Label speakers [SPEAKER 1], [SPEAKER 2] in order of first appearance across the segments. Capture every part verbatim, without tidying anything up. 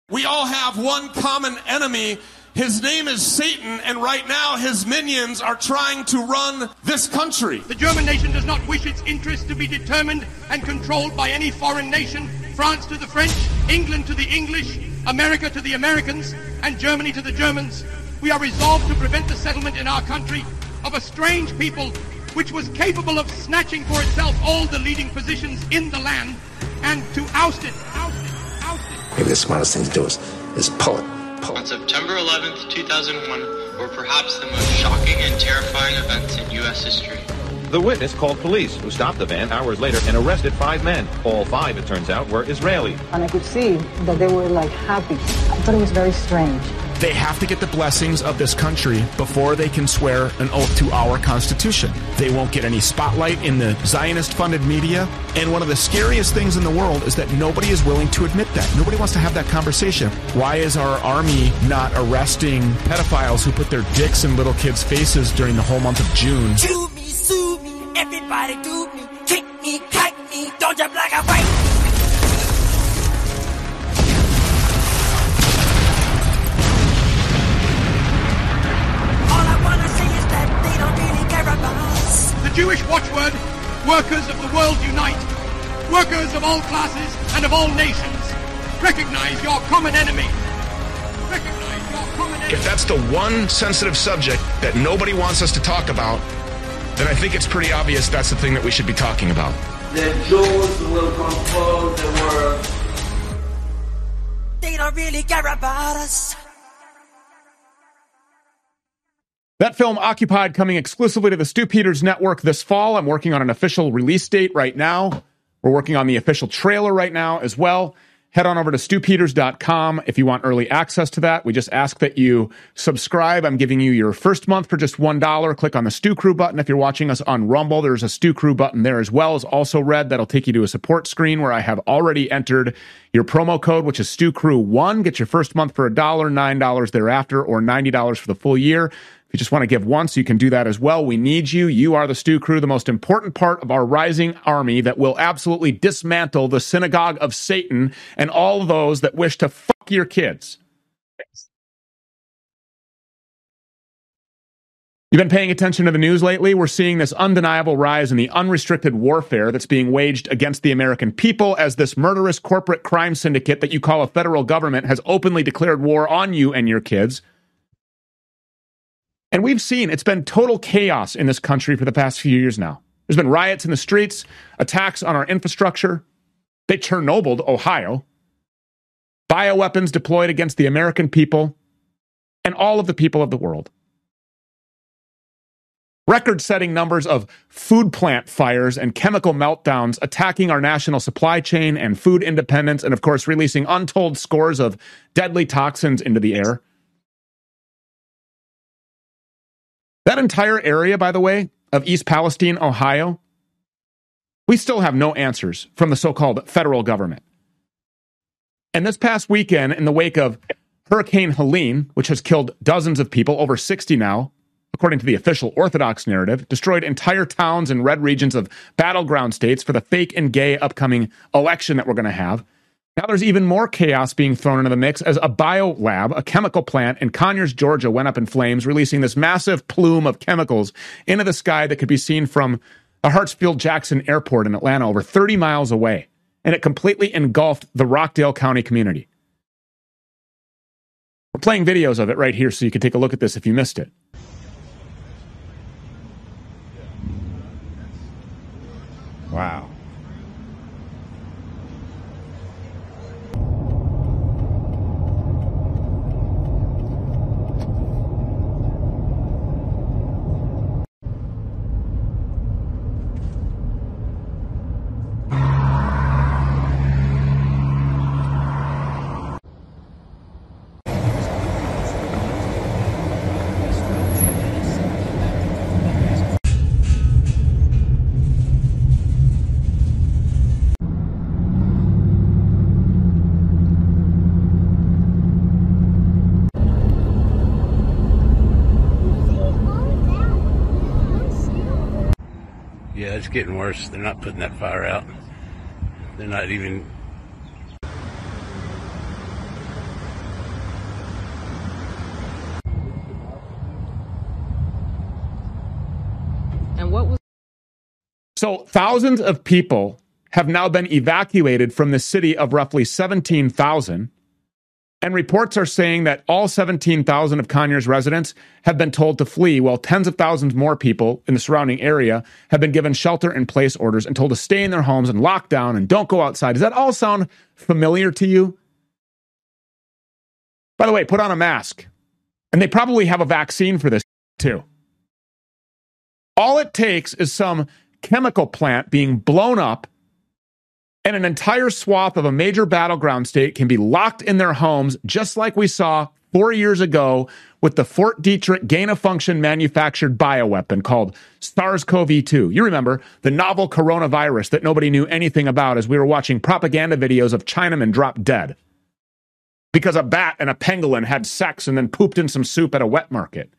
[SPEAKER 1] We all have one common enemy. His name is Satan, and right now his minions are trying to run this country.
[SPEAKER 2] The German nation does not wish its interests to be determined and controlled by any foreign nation. France to the French, England to the English, America to the Americans, and Germany to the Germans. We are resolved to prevent the settlement in our country of a strange people which was capable of snatching for itself all the leading positions in the land and to oust it, oust it, oust it.
[SPEAKER 3] Maybe the smartest thing to do is, is pull it.
[SPEAKER 4] On September eleventh, two thousand one, were perhaps the most shocking and terrifying events in U S history.
[SPEAKER 5] The witness called police, who stopped the van hours later and arrested five men. All five, it turns out, were Israeli.
[SPEAKER 6] And I could see that they were, like, happy. I thought it was very strange.
[SPEAKER 7] They have to get the blessings of this country before they can swear an oath to our Constitution. They won't get any spotlight in the Zionist-funded media. And one of the scariest things in the world is that nobody is willing to admit that. Nobody wants to have that conversation. Why is our army not arresting pedophiles who put their dicks in little kids' faces during the whole month of June?
[SPEAKER 8] Chew me, sue me, everybody do me, kick me, kite me, don't jump like a fight.
[SPEAKER 2] The Jewish watchword, workers of the world unite, workers of all classes and of all nations, recognize your common enemy. Recognize your common enemy.
[SPEAKER 7] If that's the one sensitive subject that nobody wants us to talk about, then I think it's pretty obvious that's the thing that we should be talking about.
[SPEAKER 9] The Jews will control the world.
[SPEAKER 8] They don't really care about us.
[SPEAKER 10] That film, Occupied, coming exclusively to the Stu Peters Network this fall. I'm working on an official release date right now. We're working on the official trailer right now as well. Head on over to stu peters dot com if you want early access to that. We just ask that you subscribe. I'm giving you your first month for just one dollar. Click on the Stu Crew button. If you're watching us on Rumble, there's a Stu Crew button there as well. It's also red. That'll take you to a support screen where I have already entered your promo code, which is Stu Crew one. Get your first month for a dollar, nine dollars thereafter, or ninety dollars for the full year. If you just want to give once, you can do that as well. We need you. You are the Stu Crew, the most important part of our rising army that will absolutely dismantle the synagogue of Satan and all those that wish to fuck your kids. You've been paying attention to the news lately? We're seeing this undeniable rise in the unrestricted warfare that's being waged against the American people as this murderous corporate crime syndicate that you call a federal government has openly declared war on you and your kids. And we've seen it's been total chaos in this country for the past few years now. There's been riots in the streets, attacks on our infrastructure. They Chernobyl Ohio. Bioweapons deployed against the American people and all of the people of the world. Record-setting numbers of food plant fires and chemical meltdowns attacking our national supply chain and food independence, and of course releasing untold scores of deadly toxins into the air. That entire area, by the way, of East Palestine, Ohio, we still have no answers from the so-called federal government. And this past weekend, in the wake of Hurricane Helene, which has killed dozens of people, over sixty now, according to the official Orthodox narrative, destroyed entire towns and red regions of battleground states for the fake and gay upcoming election that we're going to have. Now there's even more chaos being thrown into the mix as a biolab, a chemical plant in Conyers, Georgia, went up in flames, releasing this massive plume of chemicals into the sky that could be seen from the Hartsfield-Jackson Airport in Atlanta, over thirty miles away. And it completely engulfed the Rockdale County community. We're playing videos of it right here so you can take a look at this if you missed it. Wow.
[SPEAKER 11] Yeah, it's getting worse. They're not putting that fire out. They're not even...
[SPEAKER 6] on. What was?
[SPEAKER 10] So thousands of people have now been evacuated from the city of roughly seventeen thousand. And reports are saying that all seventeen thousand of Conyers residents have been told to flee, while tens of thousands more people in the surrounding area have been given shelter-in-place orders and told to stay in their homes and lock down and don't go outside. Does that all sound familiar to you? By the way, put on a mask. And they probably have a vaccine for this too. All it takes is some chemical plant being blown up, and an entire swath of a major battleground state can be locked in their homes, just like we saw four years ago with the Fort Detrick gain-of-function manufactured bioweapon called SARS-C o V two. You remember, the novel coronavirus that nobody knew anything about as we were watching propaganda videos of Chinamen drop dead because a bat and a pangolin had sex and then pooped in some soup at a wet market.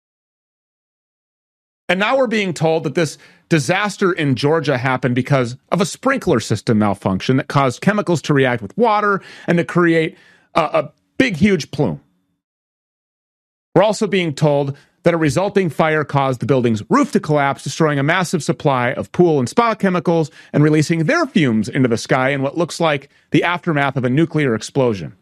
[SPEAKER 10] And now we're being told that this disaster in Georgia happened because of a sprinkler system malfunction that caused chemicals to react with water and to create a, a big, huge plume. We're also being told that a resulting fire caused the building's roof to collapse, destroying a massive supply of pool and spa chemicals and releasing their fumes into the sky in what looks like the aftermath of a nuclear explosion.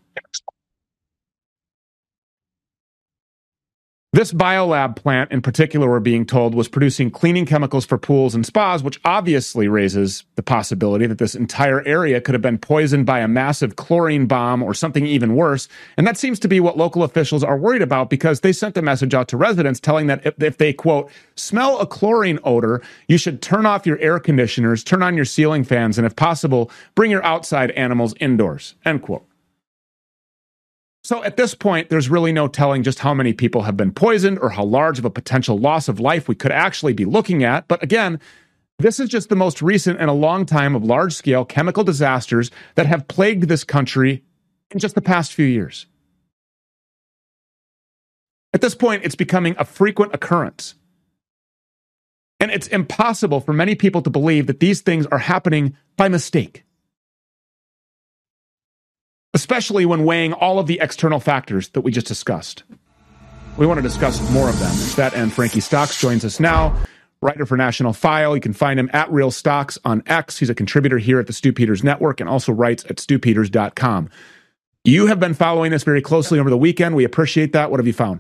[SPEAKER 10] This biolab plant in particular, we're being told, was producing cleaning chemicals for pools and spas, which obviously raises the possibility that this entire area could have been poisoned by a massive chlorine bomb or something even worse. And that seems to be what local officials are worried about, because they sent a message out to residents telling that if, if they, quote, smell a chlorine odor, you should turn off your air conditioners, turn on your ceiling fans, and if possible, bring your outside animals indoors, end quote. So at this point, there's really no telling just how many people have been poisoned or how large of a potential loss of life we could actually be looking at. But again, this is just the most recent in a long time of large-scale chemical disasters that have plagued this country in just the past few years. At this point, it's becoming a frequent occurrence. And it's impossible for many people to believe that these things are happening by mistake, especially when weighing all of the external factors that we just discussed. We want to discuss more of them. To that end, Frankie Stocks joins us now, writer for National File. You can find him at Real Stocks on X. He's a contributor here at the Stu Peters Network and also writes at stu peters dot com. You have been following this very closely over the weekend. We appreciate that. What have you found?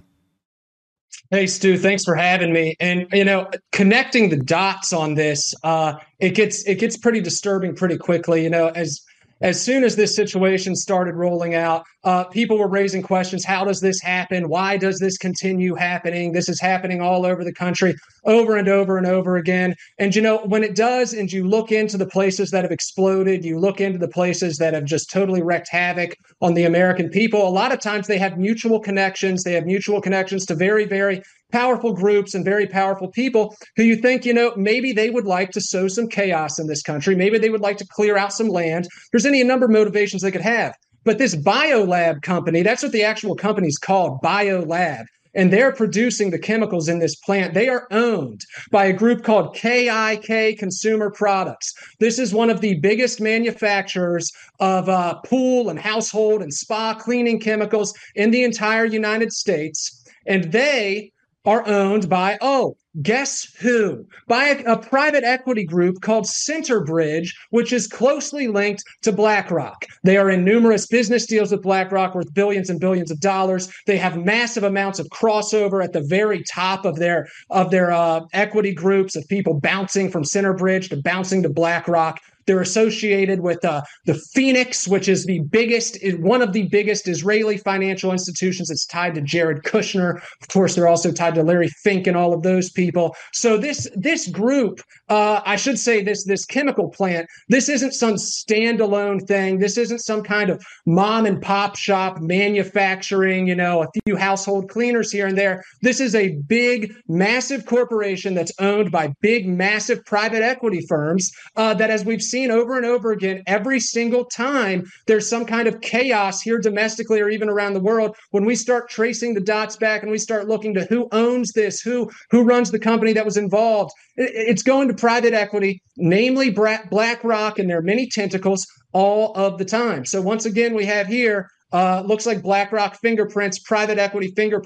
[SPEAKER 12] Hey, Stu, thanks for having me. And, you know, connecting the dots on this, uh, it gets it gets pretty disturbing pretty quickly. You know, as As soon as this situation started rolling out, uh, people were raising questions. How does this happen? Why does this continue happening? This is happening all over the country over and over and over again. And, you know, when it does, and you look into the places that have exploded, you look into the places that have just totally wreaked havoc on the American people, a lot of times they have mutual connections. They have mutual connections to very, very powerful groups and very powerful people who you think, you know, maybe they would like to sow some chaos in this country. Maybe they would like to clear out some land. There's any number of motivations they could have. But this Biolab company, that's what the actual company's called, Biolab. And they're producing the chemicals in this plant. They are owned by a group called K I K Consumer Products. This is one of the biggest manufacturers of uh, pool and household and spa cleaning chemicals in the entire United States. And they are owned by, oh, guess who? By a, a private equity group called Centerbridge, which is closely linked to BlackRock. They are in numerous business deals with BlackRock worth billions and billions of dollars. They have massive amounts of crossover at the very top of their of their uh, equity groups, of people bouncing from Centerbridge to bouncing to BlackRock. They're associated with uh, the Phoenix, which is the biggest, one of the biggest Israeli financial institutions. It's tied to Jared Kushner. Of course, they're also tied to Larry Fink and all of those people. So this this group, uh, I should say this this chemical plant, this isn't some standalone thing. This isn't some kind of mom and pop shop manufacturing, you know, a few household cleaners here and there. This is a big, massive corporation that's owned by big, massive private equity firms uh, that, as we've seen over and over again, every single time there's some kind of chaos here domestically or even around the world, when we start tracing the dots back and we start looking to who owns this, who who runs the company that was involved, it's going to private equity, namely BlackRock and their many tentacles all of the time. So once again, we have here, uh, looks like BlackRock fingerprints, private equity fingerprints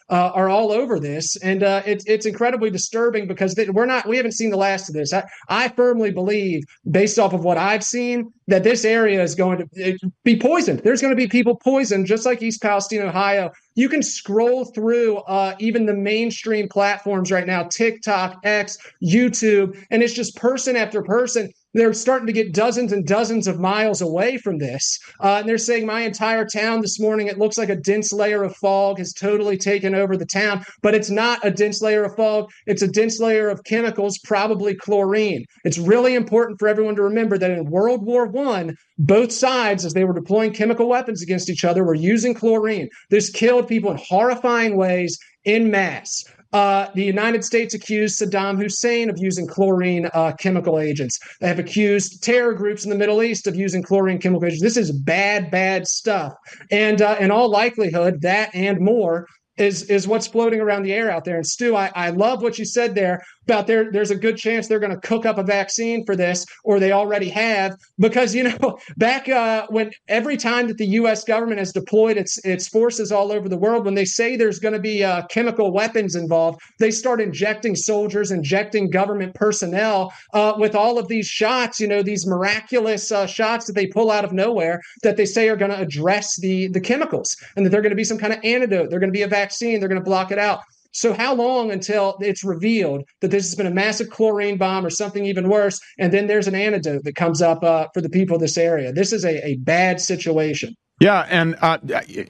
[SPEAKER 12] uh, are all over this. And uh, it's it's incredibly disturbing because we're not, we haven't seen the last of this. I, I firmly believe, based off of what I've seen, that this area is going to be poisoned. There's going to be people poisoned, just like East Palestine, Ohio. You can scroll through uh, even the mainstream platforms right now, TikTok, X, YouTube, and it's just person after person. They're starting to get dozens and dozens of miles away from this. Uh, and they're saying my entire town this morning, it looks like a dense layer of fog has totally taken over the town. But it's not a dense layer of fog. It's a dense layer of chemicals, probably chlorine. It's really important for everyone to remember that in World War One, both sides, as they were deploying chemical weapons against each other, were using chlorine. This killed people in horrifying ways en masse. Uh, the United States accused Saddam Hussein of using chlorine uh, chemical agents. They have accused terror groups in the Middle East of using chlorine chemical agents. This is bad, bad stuff. And uh, in all likelihood, that and more is is what's floating around the air out there. And Stu, I, I love what you said there about there. There's a good chance they're going to cook up a vaccine for this, or they already have, because, you know, back uh, when every time that the U S government has deployed its its forces all over the world, when they say there's going to be uh, chemical weapons involved, they start injecting soldiers, injecting government personnel uh, with all of these shots, you know, these miraculous uh, shots that they pull out of nowhere that they say are going to address the, the chemicals, and that they're going to be some kind of antidote. They're going to be a vaccine. They're going to block it out. So how long until it's revealed that this has been a massive chlorine bomb or something even worse, and then there's an antidote that comes up uh, for the people of this area? This is a, a bad situation.
[SPEAKER 10] Yeah, and uh,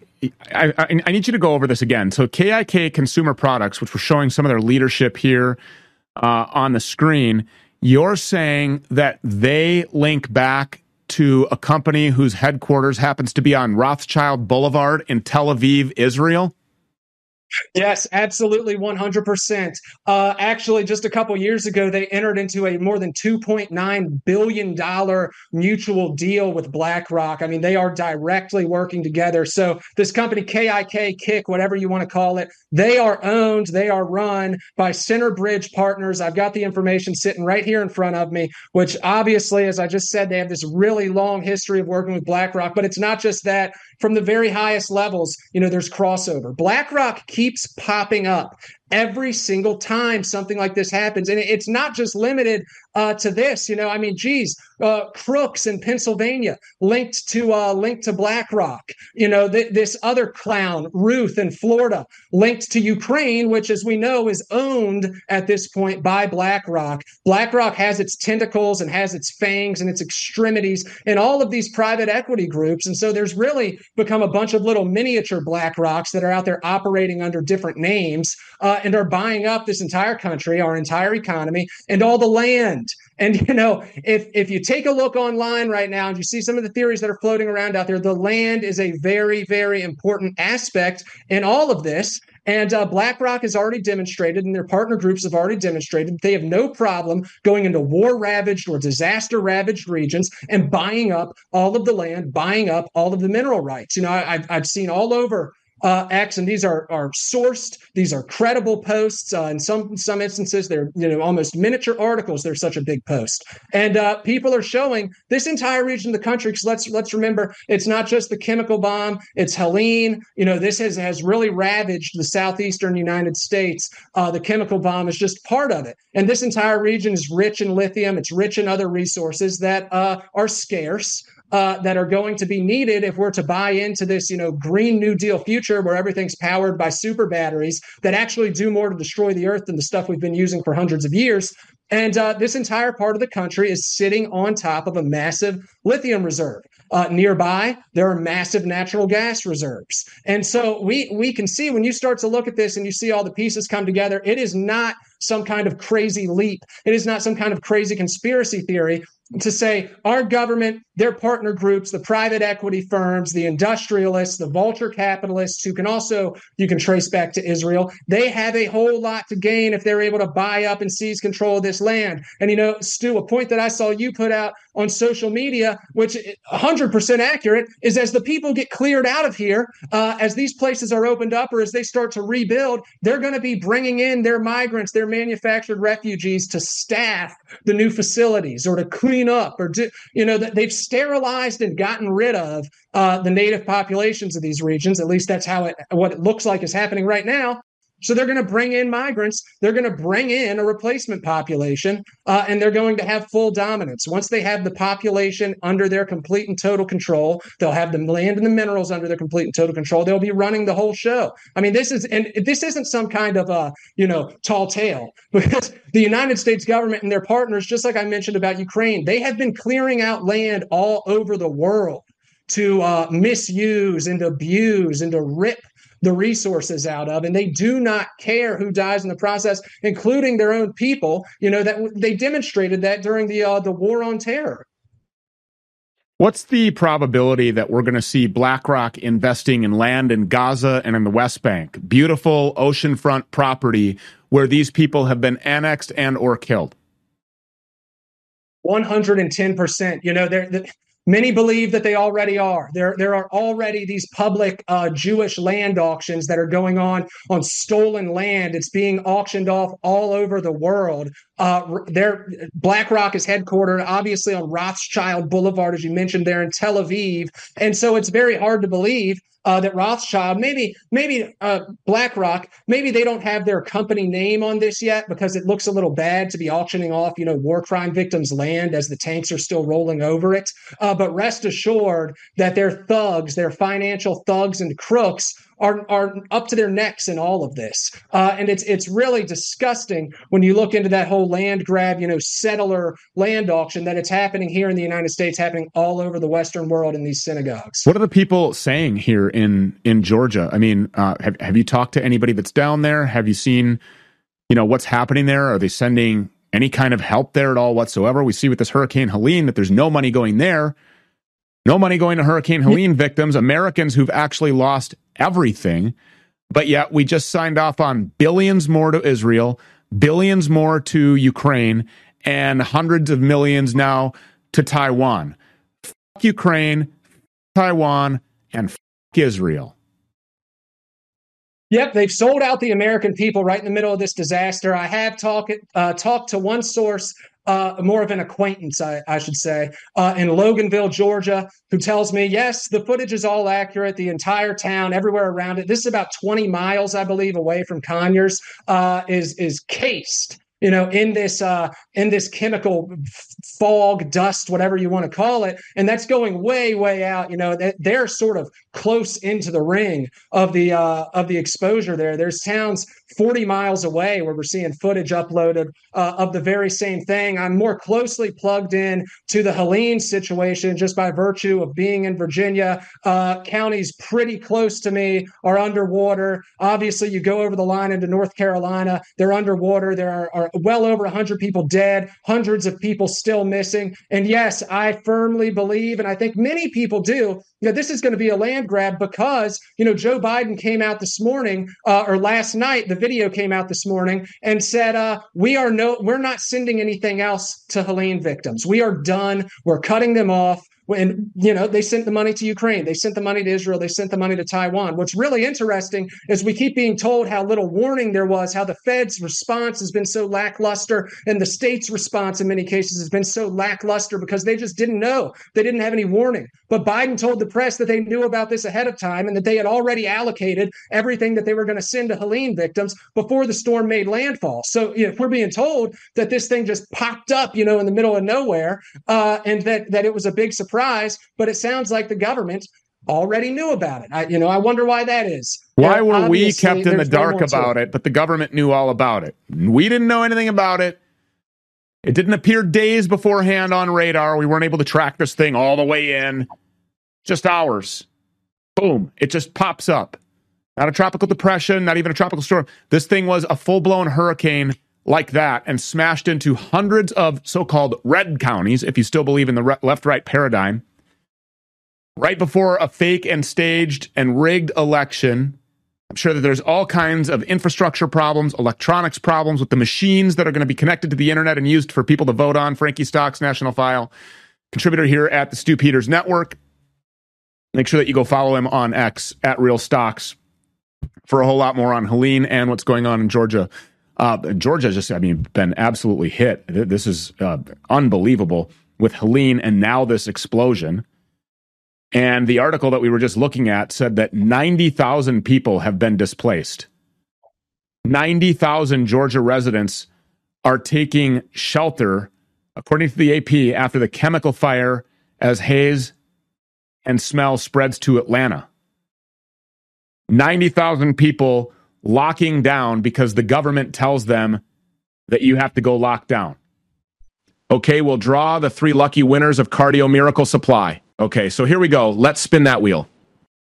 [SPEAKER 10] I, I, I need you to go over this again. So K I K Consumer Products, which we're showing some of their leadership here uh, on the screen, you're saying that they link back to a company whose headquarters happens to be on Rothschild Boulevard in Tel Aviv, Israel?
[SPEAKER 12] Yes, absolutely, one hundred percent. Uh, actually, just a couple years ago, they entered into a more than two point nine billion dollars mutual deal with BlackRock. I mean, they are directly working together. So this company, K I K, Kick, whatever you want to call it, they are owned, they are run by Centerbridge Partners. I've got the information sitting right here in front of me, which obviously, as I just said, they have this really long history of working with BlackRock. But it's not just that. From the very highest levels, you know, there's crossover. BlackRock keeps popping up every single time something like this happens. And it's not just limited uh, to this. You know, I mean, geez, uh, Crooks in Pennsylvania linked to uh, linked to BlackRock. You know, th- this other clown, Ruth in Florida, linked to Ukraine, which, as we know, is owned at this point by BlackRock. BlackRock has its tentacles and has its fangs and its extremities in all of these private equity groups. And so there's really become a bunch of little miniature BlackRocks that are out there operating under different names uh, and are buying up this entire country, our entire economy, and all the land. And, you know, if if you take a look online right now and you see some of the theories that are floating around out there, the land is a very, very important aspect in all of this. And uh, BlackRock has already demonstrated, and their partner groups have already demonstrated, that they have no problem going into war-ravaged or disaster-ravaged regions and buying up all of the land, buying up all of the mineral rights. You know, I, I've, I've seen all over Uh, X, and these are are sourced. These are credible posts. Uh, in some some instances, they're you know almost miniature articles. They're such a big post, and uh, people are showing this entire region of the country. Because let's let's remember, it's not just the chemical bomb. It's Helene. You know, this has has really ravaged the southeastern United States. Uh, the chemical bomb is just part of it, and this entire region is rich in lithium. It's rich in other resources that uh, are scarce. Uh, that are going to be needed if we're to buy into this, you know, Green New Deal future where everything's powered by super batteries that actually do more to destroy the earth than the stuff we've been using for hundreds of years. And uh, this entire part of the country is sitting on top of a massive lithium reserve. Uh, nearby, there are massive natural gas reserves. And so we we can see when you start to look at this and you see all the pieces come together, it is not some kind of crazy leap. It is not some kind of crazy conspiracy theory to say our government, their partner groups, the private equity firms, the industrialists, the vulture capitalists, who can also, you can trace back to Israel, they have a whole lot to gain if they're able to buy up and seize control of this land. And, you know, Stu, a point that I saw you put out on social media, which one hundred percent accurate, is as the people get cleared out of here, uh, as these places are opened up or as they start to rebuild, they're going to be bringing in their migrants, their manufactured refugees to staff the new facilities or to clean up or do, you know, that they've sterilized and gotten rid of uh, the native populations of these regions. At least that's how it, what it looks like is happening right now. So they're going to bring in migrants. They're going to bring in a replacement population, uh, and they're going to have full dominance. Once they have the population under their complete and total control, they'll have the land and the minerals under their complete and total control. They'll be running the whole show. I mean, this is, and this isn't some kind of a, you know, tall tale, because the United States government and their partners, just like I mentioned about Ukraine, they have been clearing out land all over the world to uh, misuse and abuse and to rip the resources out of, and they do not care who dies in the process, including their own people. You know, that they demonstrated that during the uh, the war on terror.
[SPEAKER 10] What's the probability that we're going to see BlackRock investing in land in Gaza and in the West Bank, beautiful oceanfront property where these people have been annexed and or killed?
[SPEAKER 12] one hundred ten percent. You know, they're, they're Many believe that they already are. There, there are already these public uh, Jewish land auctions that are going on on stolen land. It's being auctioned off all over the world. Uh, there, BlackRock is headquartered, obviously, on Rothschild Boulevard, as you mentioned, there in Tel Aviv. And so it's very hard to believe Uh, that Rothschild, maybe, maybe uh, BlackRock, maybe they don't have their company name on this yet because it looks a little bad to be auctioning off, you know, war crime victims' land as the tanks are still rolling over it. Uh, but rest assured that their thugs, their financial thugs and crooks, are are up to their necks in all of this. Uh, and it's it's really disgusting when you look into that whole land grab, you know, settler land auction, that it's happening here in the United States, happening all over the Western world in these synagogues.
[SPEAKER 10] What are the people saying here in, in Georgia? I mean, uh, have, have you talked to anybody that's down there? Have you seen, you know, what's happening there? Are they sending any kind of help there at all whatsoever? We see with this Hurricane Helene that there's no money going there. No money going to Hurricane Helene victims, Americans who've actually lost everything. But yet we just signed off on billions more to Israel, billions more to Ukraine, and hundreds of millions now to Taiwan. Fuck Ukraine, Taiwan, and fuck Israel.
[SPEAKER 12] Yep, they've sold out the American people right in the middle of this disaster. I have talked uh, talked to one source, uh, more of an acquaintance, I, I should say, uh, in Loganville, Georgia, who tells me, yes, the footage is all accurate. The entire town, everywhere around it, this is about twenty miles, I believe, away from Conyers, uh, is is cased, you know, in this uh, in this chemical fog, dust, whatever you want to call it. And that's going way, way out. You know, that they're sort of close into the ring of the uh, of the exposure there. There's towns forty miles away where we're seeing footage uploaded uh, of the very same thing. I'm more closely plugged in to the Helene situation just by virtue of being in Virginia. Uh, counties pretty close to me are underwater. Obviously, you go over the line into North Carolina, they're underwater. There are, are well over one hundred people dead, hundreds of people still missing. And yes, I firmly believe, and I think many people do, you know, this is going to be a land grab because, you know, Joe Biden came out this morning uh, or last night, the video came out this morning and said, uh, we are no, we're not sending anything else to Helene victims. We are done. We're cutting them off. And, you know, they sent the money to Ukraine. They sent the money to Israel. They sent the money to Taiwan. What's really interesting is we keep being told how little warning there was, how the Fed's response has been so lackluster, and the state's response in many cases has been so lackluster because they just didn't know. They didn't have any warning. But Biden told the press that they knew about this ahead of time and that they had already allocated everything that they were going to send to Helene victims before the storm made landfall. So you know, if we're being told that this thing just popped up, you know, in the middle of nowhere, uh, and that that it was a big surprise, but it sounds like the government already knew about it. I, you know, I wonder why that is.
[SPEAKER 10] Why
[SPEAKER 12] now,
[SPEAKER 10] were we kept in the dark about it, but the government knew all about it? We didn't know anything about it. It didn't appear days beforehand on radar. We weren't able to track this thing all the way in. Just hours. Boom. It just pops up. Not a tropical depression, not even a tropical storm. This thing was a full-blown hurricane like that and smashed into hundreds of so-called red counties, if you still believe in the re- left-right paradigm, right before a fake and staged and rigged election. I'm sure that there's all kinds of infrastructure problems, electronics problems with the machines that are going to be connected to the internet and used for people to vote on. Frankie Stocks, National File, contributor here at the Stu Peters Network. Make sure that you go follow him on X, at Real Stocks, for a whole lot more on Helene and what's going on in Georgia. Uh, Georgia just, I mean, been absolutely hit. This is uh, unbelievable with Helene and now this explosion. And the article that we were just looking at said that ninety thousand people have been displaced. ninety thousand Georgia residents are taking shelter, according to the A P, after the chemical fire as haze and smell spreads to Atlanta. ninety thousand people locking down because the government tells them that you have to go lock down. Okay, we'll draw the three lucky winners of Cardio Miracle Supply. Okay, so here we go. Let's spin that wheel.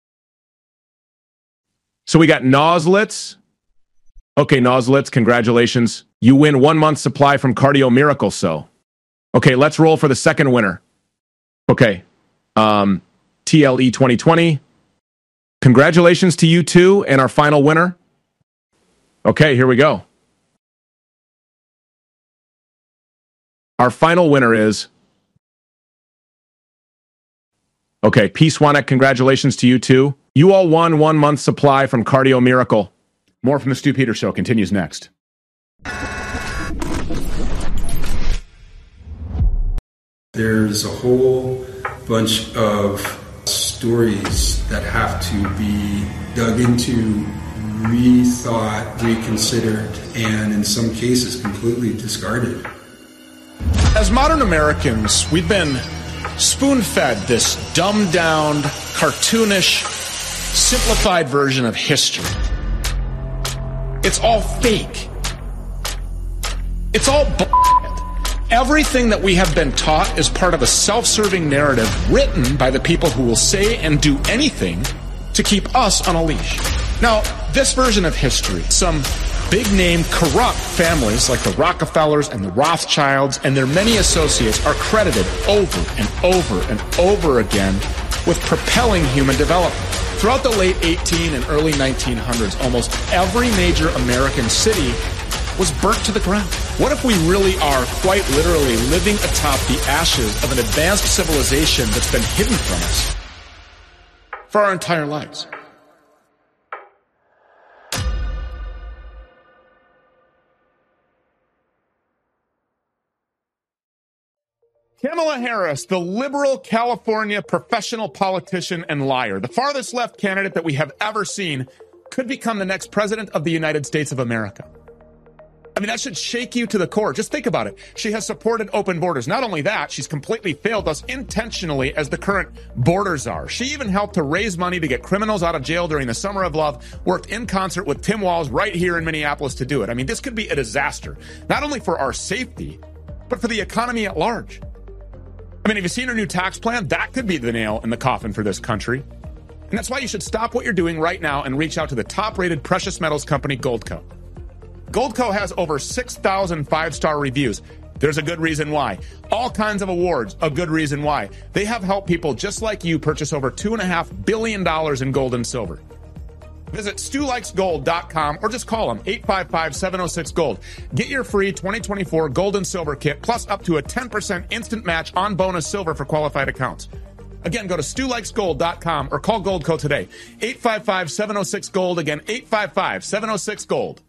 [SPEAKER 10] So we got Noslets. Okay, Noslets, congratulations. You win one month supply from Cardio Miracle. So, okay, let's roll for the second winner. Okay, um, T L E twenty twenty. Congratulations to you too, and our final winner. Okay, here we go. Our final winner is... Okay, Peace Wanek, congratulations to you too. You all won one month supply from Cardio Miracle. More from the Stu Peters Show continues next.
[SPEAKER 13] There's a whole bunch of stories that have to be dug into, rethought, reconsidered, and in some cases completely discarded.
[SPEAKER 7] As modern Americans, we've been spoon-fed this dumbed-down, cartoonish, simplified version of history. It's all fake. It's all bullshit. Everything that we have been taught is part of a self-serving narrative written by the people who will say and do anything to keep us on a leash. Now, this version of history, some big-name corrupt families like the Rockefellers and the Rothschilds and their many associates are credited over and over and over again with propelling human development. Throughout the late eighteen and early nineteen hundreds, almost every major American city was burnt to the ground. What if we really are quite literally living atop the ashes of an advanced civilization that's been hidden from us for our entire lives?
[SPEAKER 10] Kamala Harris, the liberal California professional politician and liar, the farthest left candidate that we have ever seen, could become the next president of the United States of America. I mean, that should shake you to the core. Just think about it. She has supported open borders. Not only that, she's completely failed us intentionally as the current border czar. She even helped to raise money to get criminals out of jail during the Summer of Love, worked in concert with Tim Walz right here in Minneapolis to do it. I mean, this could be a disaster, not only for our safety, but for the economy at large. I mean, have you seen her new tax plan? That could be the nail in the coffin for this country. And that's why you should stop what you're doing right now and reach out to the top-rated precious metals company, Goldco. Goldco has over six thousand five-star reviews. There's a good reason why. All kinds of awards, a good reason why. They have helped people just like you purchase over two point five billion dollars in gold and silver. Visit stu likes gold dot com or just call them eight five five, seven oh six, gold. Get your free twenty twenty-four gold and silver kit plus up to a ten percent instant match on bonus silver for qualified accounts. Again, go to stu likes gold dot com or call Goldco today. eight five five, seven oh six, gold. Again, eight five five, seven oh six, gold.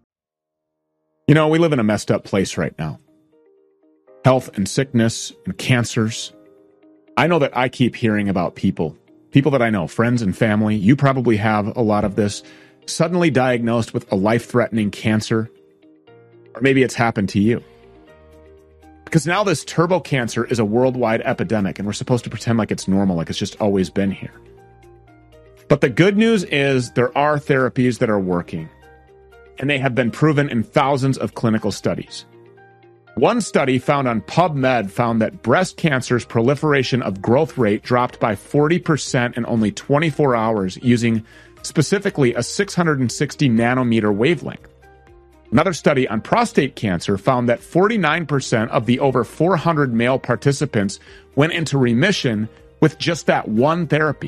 [SPEAKER 10] You know, we live in a messed up place right now. Health and sickness and cancers. I know that I keep hearing about people People that I know, friends and family, you probably have a lot of this, suddenly diagnosed with a life-threatening cancer, or maybe it's happened to you. Because now this turbo cancer is a worldwide epidemic, and we're supposed to pretend like it's normal, like it's just always been here. But the good news is there are therapies that are working, and they have been proven in thousands of clinical studies. One study found on PubMed found that breast cancer's proliferation of growth rate dropped by forty percent in only twenty-four hours using specifically a six hundred sixty nanometer wavelength. Another study on prostate cancer found that forty-nine percent of the over four hundred male participants went into remission with just that one therapy.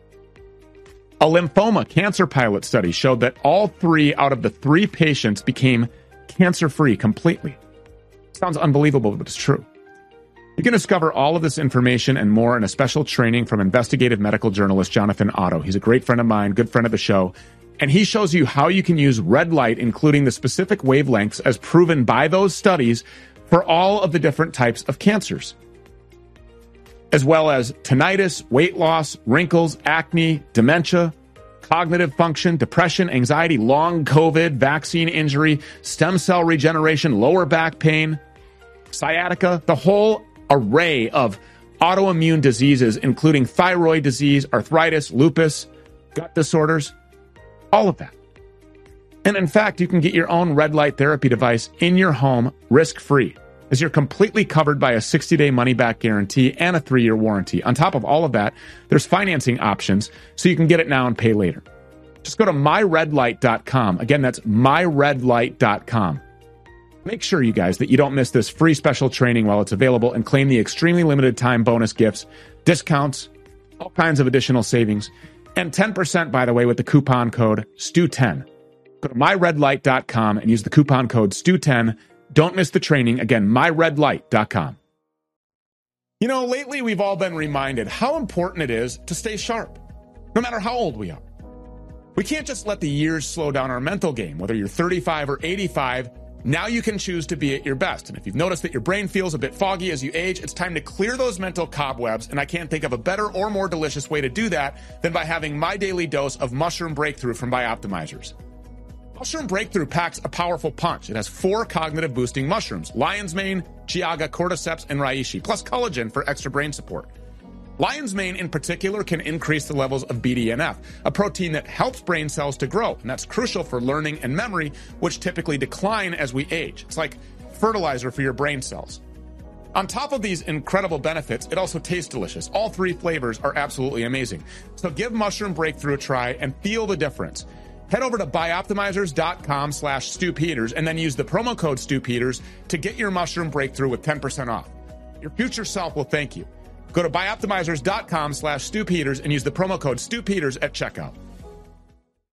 [SPEAKER 10] A lymphoma cancer pilot study showed that all three out of the three patients became cancer-free completely. Sounds unbelievable, but it's true. You can discover all of this information and more in a special training from investigative medical journalist Jonathan Otto. He's a great friend of mine, good friend of the show, and he shows you how you can use red light, including the specific wavelengths as proven by those studies, for all of the different types of cancers, as well as tinnitus, weight loss, wrinkles, acne, dementia,
[SPEAKER 7] cognitive function, depression, anxiety, long COVID, vaccine injury, stem cell regeneration, lower back pain, sciatica, the whole array of autoimmune diseases, including thyroid disease, arthritis, lupus, gut disorders, all of that. And in fact, you can get your own red light therapy device in your home risk-free, as you're completely covered by a sixty-day money-back guarantee and a three-year warranty. On top of all of that, there's financing options, so you can get it now and pay later. Just go to my red light dot com. Again, that's my red light dot com. Make sure, you guys, that you don't miss this free special training while it's available and claim the extremely limited time bonus gifts, discounts, all kinds of additional savings, and ten percent, by the way, with the coupon code S T U ten. Go to my red light dot com and use the coupon code S T U ten. Don't miss the training. Again, my red light dot com. You know, lately we've all been reminded how important it is to stay sharp, no matter how old we are. We can't just let the years slow down our mental game. Whether you're thirty-five or eighty-five, now you can choose to be at your best. And if you've noticed that your brain feels a bit foggy as you age, it's time to clear those mental cobwebs. And I can't think of a better or more delicious way to do that than by having my daily dose of Mushroom Breakthrough from Bioptimizers. Mushroom Breakthrough packs a powerful punch. It has four cognitive-boosting mushrooms: lion's mane, chaga, cordyceps, and reishi, plus collagen for extra brain support. Lion's mane, in particular, can increase the levels of B D N F, a protein that helps brain cells to grow, and that's crucial for learning and memory, which typically decline as we age. It's like fertilizer for your brain cells. On top of these incredible benefits, it also tastes delicious. All three flavors are absolutely amazing. So give Mushroom Breakthrough a try and feel the difference. Head over to bioptimizers.com slash Stu Peters and then use the promo code Stu Peters to get your Mushroom Breakthrough with ten percent off. Your future self will thank you. Go to bioptimizers.com slash Stu Peters and use the promo code Stu Peters at checkout.